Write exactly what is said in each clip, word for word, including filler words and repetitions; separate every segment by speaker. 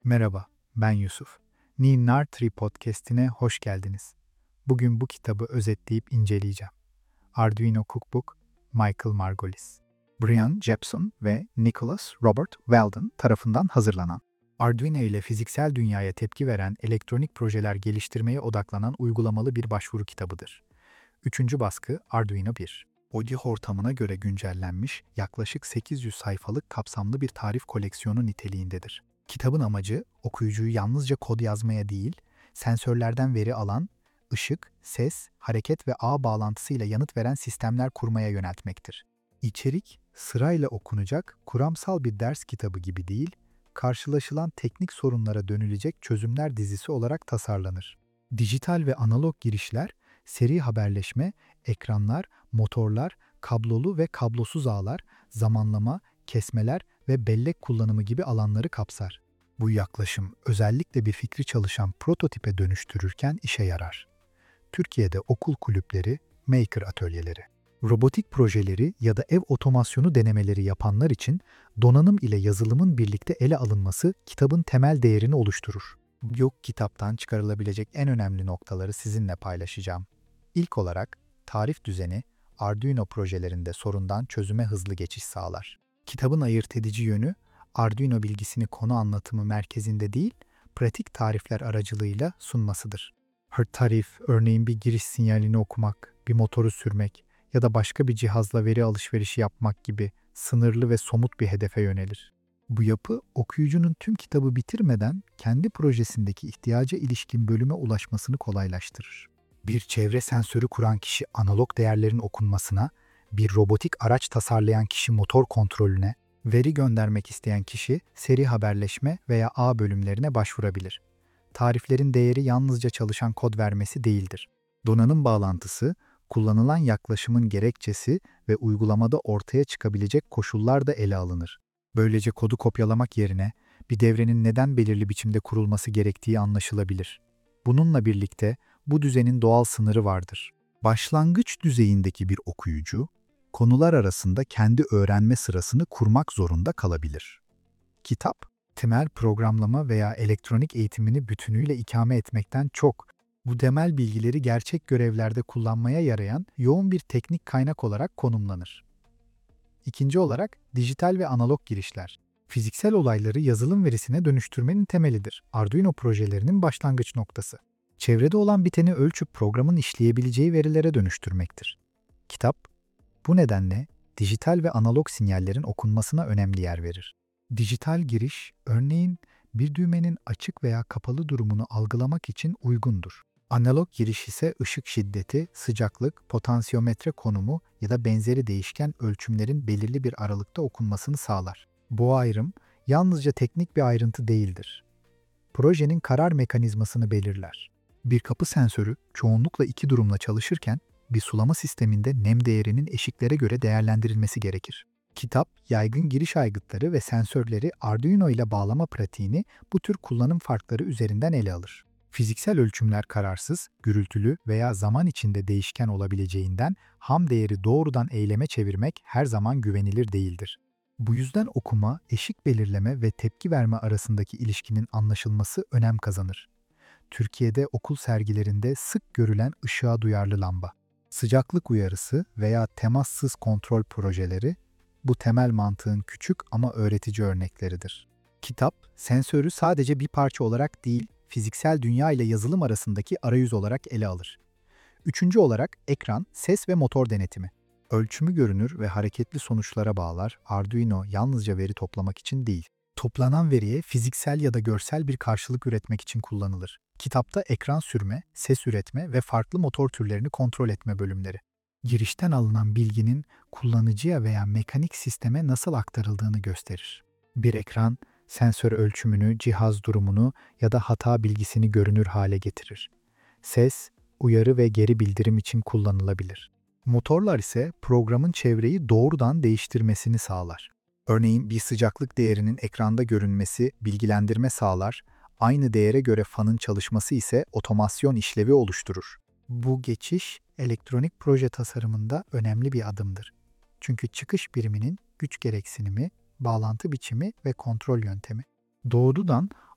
Speaker 1: Merhaba, ben Yusuf. Ninar Tree Podcast'ine hoş geldiniz. Bugün bu kitabı özetleyip inceleyeceğim. Arduino Cookbook, Michael Margolis. Brian Jepson ve Nicholas Robert Weldon tarafından hazırlanan, Arduino ile fiziksel dünyaya tepki veren elektronik projeler geliştirmeye odaklanan uygulamalı bir başvuru kitabıdır. Üçüncü baskı Arduino bir. Audio ortamına göre güncellenmiş, yaklaşık sekiz yüz sayfalık kapsamlı bir tarif koleksiyonu niteliğindedir. Kitabın amacı okuyucuyu yalnızca kod yazmaya değil, sensörlerden veri alan, ışık, ses, hareket ve ağ bağlantısıyla yanıt veren sistemler kurmaya yöneltmektir. İçerik, sırayla okunacak, kuramsal bir ders kitabı gibi değil, karşılaşılan teknik sorunlara dönülecek çözümler dizisi olarak tasarlanır. Dijital ve analog girişler, seri haberleşme, ekranlar, motorlar, kablolu ve kablosuz ağlar, zamanlama, kesmeler ve bellek kullanımı gibi alanları kapsar. Bu yaklaşım özellikle bir fikri çalışan prototipe dönüştürürken işe yarar. Türkiye'de okul kulüpleri, maker atölyeleri, robotik projeleri ya da ev otomasyonu denemeleri yapanlar için donanım ile yazılımın birlikte ele alınması kitabın temel değerini oluşturur. Yok kitaptan çıkarılabilecek en önemli noktaları sizinle paylaşacağım. İlk olarak tarif düzeni Arduino projelerinde sorundan çözüme hızlı geçiş sağlar. Kitabın ayırt edici yönü Arduino bilgisini konu anlatımı merkezinde değil, pratik tarifler aracılığıyla sunmasıdır. Her tarif, örneğin bir giriş sinyalini okumak, bir motoru sürmek ya da başka bir cihazla veri alışverişi yapmak gibi sınırlı ve somut bir hedefe yönelir. Bu yapı, okuyucunun tüm kitabı bitirmeden kendi projesindeki ihtiyaca ilişkin bölüme ulaşmasını kolaylaştırır. Bir çevre sensörü kuran kişi analog değerlerin okunmasına, bir robotik araç tasarlayan kişi motor kontrolüne, veri göndermek isteyen kişi seri haberleşme veya ağ bölümlerine başvurabilir. Tariflerin değeri yalnızca çalışan kod vermesi değildir. Donanım bağlantısı, kullanılan yaklaşımın gerekçesi ve uygulamada ortaya çıkabilecek koşullar da ele alınır. Böylece kodu kopyalamak yerine bir devrenin neden belirli biçimde kurulması gerektiği anlaşılabilir. Bununla birlikte bu düzenin doğal sınırı vardır. Başlangıç düzeyindeki bir okuyucu, konular arasında kendi öğrenme sırasını kurmak zorunda kalabilir. Kitap, temel programlama veya elektronik eğitimini bütünüyle ikame etmekten çok, bu temel bilgileri gerçek görevlerde kullanmaya yarayan yoğun bir teknik kaynak olarak konumlanır. İkinci olarak, dijital ve analog girişler. Fiziksel olayları yazılım verisine dönüştürmenin temelidir. Arduino projelerinin başlangıç noktası. Çevrede olan biteni ölçüp programın işleyebileceği verilere dönüştürmektir. Kitap, bu nedenle dijital ve analog sinyallerin okunmasına önemli yer verir. Dijital giriş, örneğin bir düğmenin açık veya kapalı durumunu algılamak için uygundur. Analog giriş ise ışık şiddeti, sıcaklık, potansiyometre konumu ya da benzeri değişken ölçümlerin belirli bir aralıkta okunmasını sağlar. Bu ayrım yalnızca teknik bir ayrıntı değildir. Projenin karar mekanizmasını belirler. Bir kapı sensörü çoğunlukla iki durumla çalışırken bir sulama sisteminde nem değerinin eşiklere göre değerlendirilmesi gerekir. Kitap, yaygın giriş aygıtları ve sensörleri Arduino ile bağlama pratiğini bu tür kullanım farkları üzerinden ele alır. Fiziksel ölçümler kararsız, gürültülü veya zaman içinde değişken olabileceğinden ham değeri doğrudan eyleme çevirmek her zaman güvenilir değildir. Bu yüzden okuma, eşik belirleme ve tepki verme arasındaki ilişkinin anlaşılması önem kazanır. Türkiye'de okul sergilerinde sık görülen ışığa duyarlı lamba, sıcaklık uyarısı veya temassız kontrol projeleri bu temel mantığın küçük ama öğretici örnekleridir. Kitap, sensörü sadece bir parça olarak değil, fiziksel dünya ile yazılım arasındaki arayüz olarak ele alır. Üçüncü olarak ekran, ses ve motor denetimi. Ölçümü görünür ve hareketli sonuçlara bağlar, Arduino yalnızca veri toplamak için değil, toplanan veriye fiziksel ya da görsel bir karşılık üretmek için kullanılır. Kitapta ekran sürme, ses üretme ve farklı motor türlerini kontrol etme bölümleri. Girişten alınan bilginin kullanıcıya veya mekanik sisteme nasıl aktarıldığını gösterir. Bir ekran, sensör ölçümünü, cihaz durumunu ya da hata bilgisini görünür hale getirir. Ses, uyarı ve geri bildirim için kullanılabilir. Motorlar ise programın çevreyi doğrudan değiştirmesini sağlar. Örneğin bir sıcaklık değerinin ekranda görünmesi bilgilendirme sağlar, aynı değere göre fanın çalışması ise otomasyon işlevi oluşturur. Bu geçiş, elektronik proje tasarımında önemli bir adımdır. Çünkü çıkış biriminin güç gereksinimi, bağlantı biçimi ve kontrol yöntemi doğrudan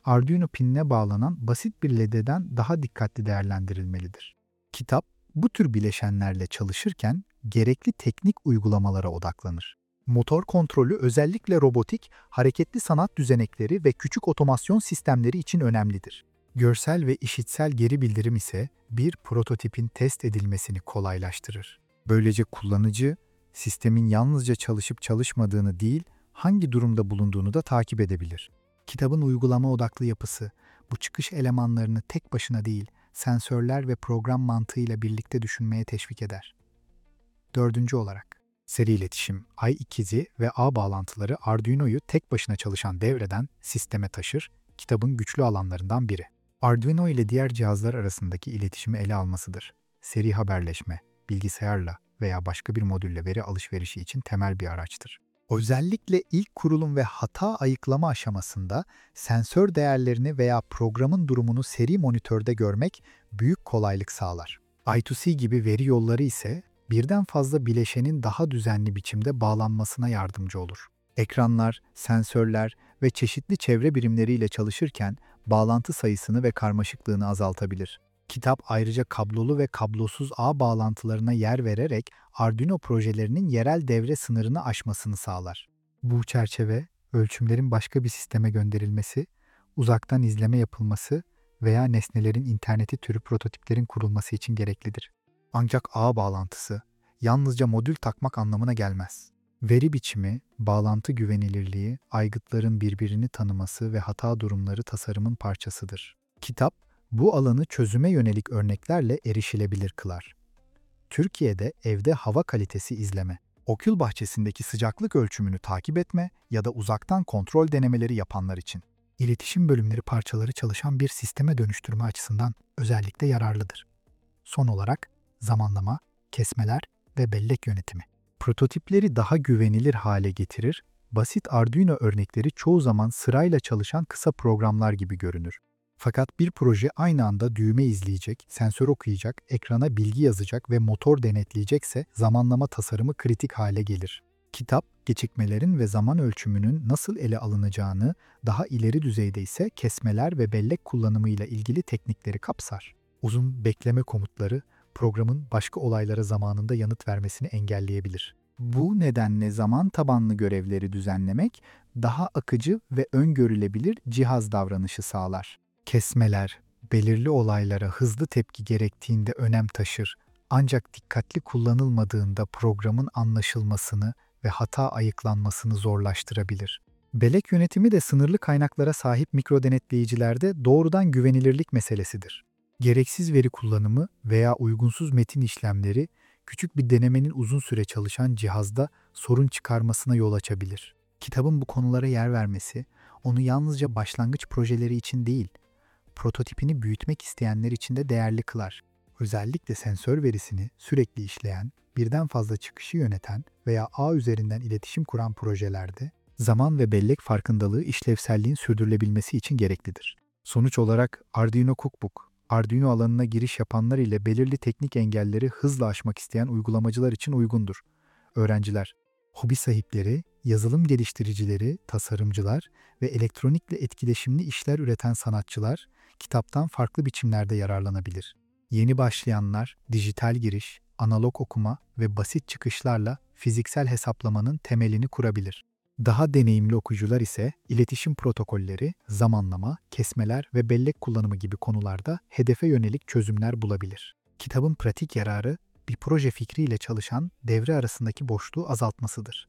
Speaker 1: Arduino pinine bağlanan basit bir L E D'den daha dikkatli değerlendirilmelidir. Kitap, bu tür bileşenlerle çalışırken gerekli teknik uygulamalara odaklanır. Motor kontrolü özellikle robotik, hareketli sanat düzenekleri ve küçük otomasyon sistemleri için önemlidir. Görsel ve işitsel geri bildirim ise bir prototipin test edilmesini kolaylaştırır. Böylece kullanıcı, sistemin yalnızca çalışıp çalışmadığını değil, hangi durumda bulunduğunu da takip edebilir. Kitabın uygulama odaklı yapısı, bu çıkış elemanlarını tek başına değil, sensörler ve program mantığıyla birlikte düşünmeye teşvik eder. Dördüncü olarak, seri iletişim, ay ikizi ve ağ bağlantıları Arduino'yu tek başına çalışan devreden sisteme taşır, kitabın güçlü alanlarından biri. Arduino ile diğer cihazlar arasındaki iletişimi ele almasıdır. Seri haberleşme, bilgisayarla veya başka bir modülle veri alışverişi için temel bir araçtır. Özellikle ilk kurulum ve hata ayıklama aşamasında sensör değerlerini veya programın durumunu seri monitörde görmek büyük kolaylık sağlar. I iki C gibi veri yolları ise birden fazla bileşenin daha düzenli biçimde bağlanmasına yardımcı olur. Ekranlar, sensörler ve çeşitli çevre birimleriyle çalışırken bağlantı sayısını ve karmaşıklığını azaltabilir. Kitap ayrıca kablolu ve kablosuz ağ bağlantılarına yer vererek Arduino projelerinin yerel devre sınırını aşmasını sağlar. Bu çerçeve, ölçümlerin başka bir sisteme gönderilmesi, uzaktan izleme yapılması veya nesnelerin interneti türü prototiplerin kurulması için gereklidir. Ancak ağ bağlantısı yalnızca modül takmak anlamına gelmez. Veri biçimi, bağlantı güvenilirliği, aygıtların birbirini tanıması ve hata durumları tasarımın parçasıdır. Kitap, bu alanı çözüme yönelik örneklerle erişilebilir kılar. Türkiye'de evde hava kalitesi izleme, okul bahçesindeki sıcaklık ölçümünü takip etme ya da uzaktan kontrol denemeleri yapanlar için iletişim bölümleri parçaları çalışan bir sisteme dönüştürme açısından özellikle yararlıdır. Son olarak zamanlama, kesmeler ve bellek yönetimi. Prototipleri daha güvenilir hale getirir, basit Arduino örnekleri çoğu zaman sırayla çalışan kısa programlar gibi görünür. Fakat bir proje aynı anda düğme izleyecek, sensör okuyacak, ekrana bilgi yazacak ve motor denetleyecekse zamanlama tasarımı kritik hale gelir. Kitap, gecikmelerin ve zaman ölçümünün nasıl ele alınacağını, daha ileri düzeyde ise kesmeler ve bellek kullanımıyla ilgili teknikleri kapsar. Uzun bekleme komutları, programın başka olaylara zamanında yanıt vermesini engelleyebilir. Bu nedenle zaman tabanlı görevleri düzenlemek, daha akıcı ve öngörülebilir cihaz davranışı sağlar. Kesmeler, belirli olaylara hızlı tepki gerektiğinde önem taşır, ancak dikkatli kullanılmadığında programın anlaşılmasını ve hata ayıklanmasını zorlaştırabilir. Bellek yönetimi de sınırlı kaynaklara sahip mikro denetleyicilerde doğrudan güvenilirlik meselesidir. Gereksiz veri kullanımı veya uygunsuz metin işlemleri, küçük bir denemenin uzun süre çalışan cihazda sorun çıkarmasına yol açabilir. Kitabın bu konulara yer vermesi, onu yalnızca başlangıç projeleri için değil, prototipini büyütmek isteyenler için de değerli kılar. Özellikle sensör verisini sürekli işleyen, birden fazla çıkışı yöneten veya ağ üzerinden iletişim kuran projelerde zaman ve bellek farkındalığı işlevselliğin sürdürülebilmesi için gereklidir. Sonuç olarak Arduino Cookbook, Arduino alanına giriş yapanlar ile belirli teknik engelleri hızla aşmak isteyen uygulamacılar için uygundur. Öğrenciler, hobi sahipleri, yazılım geliştiricileri, tasarımcılar ve elektronikle etkileşimli işler üreten sanatçılar kitaptan farklı biçimlerde yararlanabilir. Yeni başlayanlar, dijital giriş, analog okuma ve basit çıkışlarla fiziksel hesaplamanın temelini kurabilir. Daha deneyimli okuyucular ise iletişim protokolleri, zamanlama, kesmeler ve bellek kullanımı gibi konularda hedefe yönelik çözümler bulabilir. Kitabın pratik yararı, bir proje fikriyle çalışan devre arasındaki boşluğu azaltmasıdır.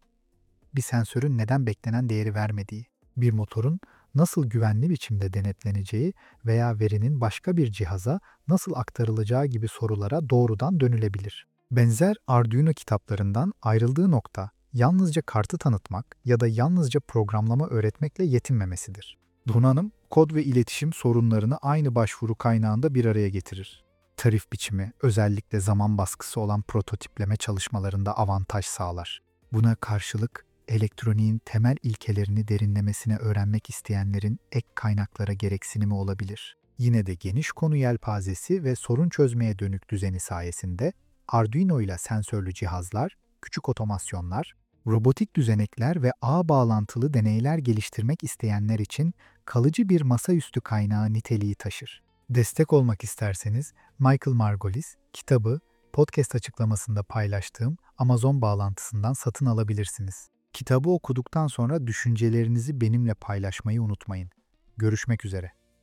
Speaker 1: Bir sensörün neden beklenen değeri vermediği, bir motorun nasıl güvenli biçimde denetleneceği veya verinin başka bir cihaza nasıl aktarılacağı gibi sorulara doğrudan dönülebilir. Benzer Arduino kitaplarından ayrıldığı nokta, yalnızca kartı tanıtmak ya da yalnızca programlama öğretmekle yetinmemesidir. Donanım, kod ve iletişim sorunlarını aynı başvuru kaynağında bir araya getirir. Tarif biçimi, özellikle zaman baskısı olan prototipleme çalışmalarında avantaj sağlar. Buna karşılık, elektroniğin temel ilkelerini derinlemesine öğrenmek isteyenlerin ek kaynaklara gereksinimi olabilir. Yine de geniş konu yelpazesi ve sorun çözmeye dönük düzeni sayesinde Arduino ile sensörlü cihazlar, küçük otomasyonlar, robotik düzenekler ve ağ bağlantılı deneyler geliştirmek isteyenler için kalıcı bir masaüstü kaynağı niteliği taşır. Destek olmak isterseniz Michael Margolis kitabı podcast açıklamasında paylaştığım Amazon bağlantısından satın alabilirsiniz. Kitabı okuduktan sonra düşüncelerinizi benimle paylaşmayı unutmayın. Görüşmek üzere.